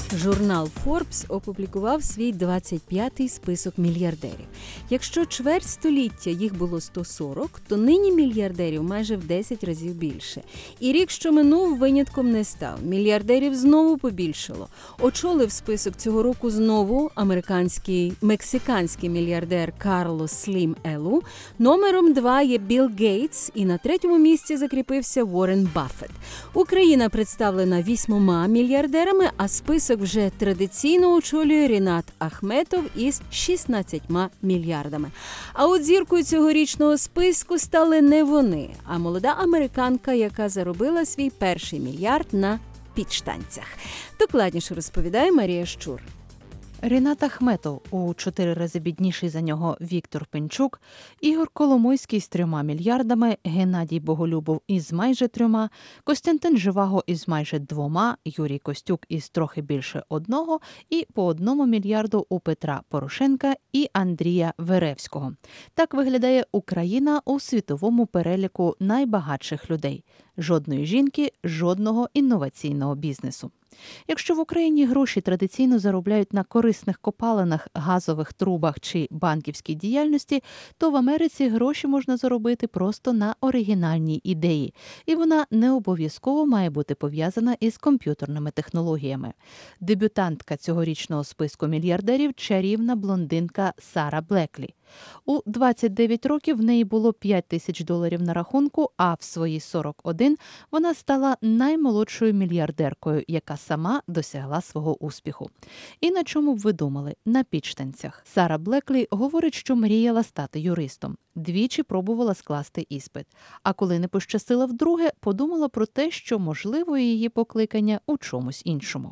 Журнал Forbes опублікував свій 25-й список мільярдерів. Якщо чверть століття їх було 140, то нині мільярдерів майже в 10 разів більше. І рік, що минув, винятком не став. Мільярдерів знову побільшало. Очолив список цього року знову мексиканський мільярдер Карлос Слім Елу. Номером 2 є Білл Гейтс, і на 3-му місці закріпився Уоррен Баффет. Україна представлена 8 мільярдерами, а список вже традиційно очолює Рінат Ахметов із 16 мільярдами. А от зіркою цьогорічного списку стали не вони, а молода американка, яка заробила свій перший мільярд на підштанцях. Докладніше розповідає Марія Щур. Рінат Ахметов, у 4 рази бідніший за нього Віктор Пинчук, Ігор Коломойський з 3 мільярдами, Геннадій Боголюбов із майже 3, Костянтин Живаго із майже 2, Юрій Костюк із трохи більше 1 і по 1 мільярду у Петра Порошенка і Андрія Веревського. Так виглядає Україна у світовому переліку найбагатших людей. Жодної жінки, жодного інноваційного бізнесу. Якщо в Україні гроші традиційно заробляють на корисних копалинах, газових трубах чи банківській діяльності, то в Америці гроші можна заробити просто на оригінальній ідеї. І вона не обов'язково має бути пов'язана із комп'ютерними технологіями. Дебютантка цьогорічного списку мільярдерів – чарівна блондинка Сара Блеклі. У 29 років в неї було $5000 на рахунку, а в свої 41 вона стала наймолодшою мільярдеркою, яка сама досягла свого успіху. І на чому б ви думали? На підштанцях. Сара Блеклі говорить, що мріяла стати юристом. Двічі пробувала скласти іспит. А коли не пощастила вдруге, подумала про те, що, можливо, її покликання у чомусь іншому.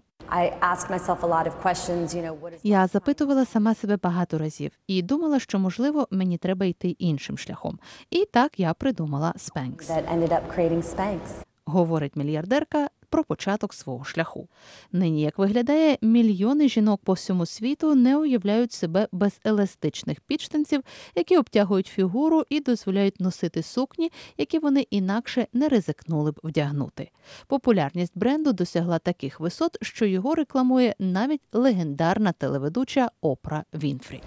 Я запитувала сама себе багато разів і думала, що, можливо, мені треба йти іншим шляхом. І так я придумала Spanx. Говорить мільярдерка про початок свого шляху. Нині, як виглядає, мільйони жінок по всьому світу не уявляють себе без еластичних підштанців, які обтягують фігуру і дозволяють носити сукні, які вони інакше не ризикнули б вдягнути. Популярність бренду досягла таких висот, що його рекламує навіть легендарна телеведуча Опра Вінфрі.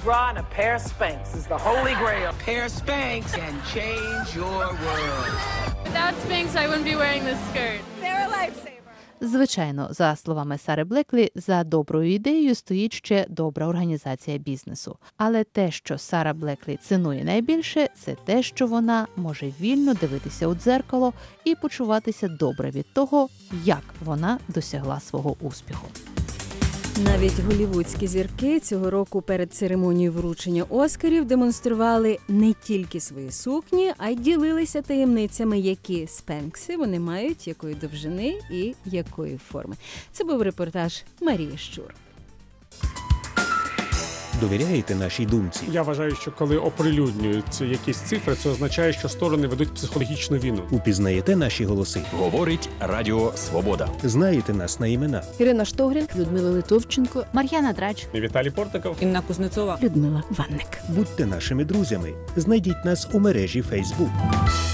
Звичайно, за словами Сари Блеклі, за доброю ідеєю стоїть ще добра організація бізнесу. Але те, що Сара Блеклі цінує найбільше, це те, що вона може вільно дивитися у дзеркало і почуватися добре від того, як вона досягла свого успіху. Навіть голлівудські зірки цього року перед церемонією вручення Оскарів демонстрували не тільки свої сукні, а й ділилися таємницями, які спенкси вони мають, якої довжини і якої форми. Це був репортаж Марії Щур. Довіряєте нашій думці? Я вважаю, що коли оприлюднюються якісь цифри, це означає, що сторони ведуть психологічну війну. Упізнаєте наші голоси? Говорить Радіо Свобода. Знаєте нас на імена? Ірина Штогрін, Людмила Литовченко, Мар'яна Драч, Віталій Портников, Інна Кузнецова, Людмила Ванник. Будьте нашими друзями. Знайдіть нас у мережі Facebook.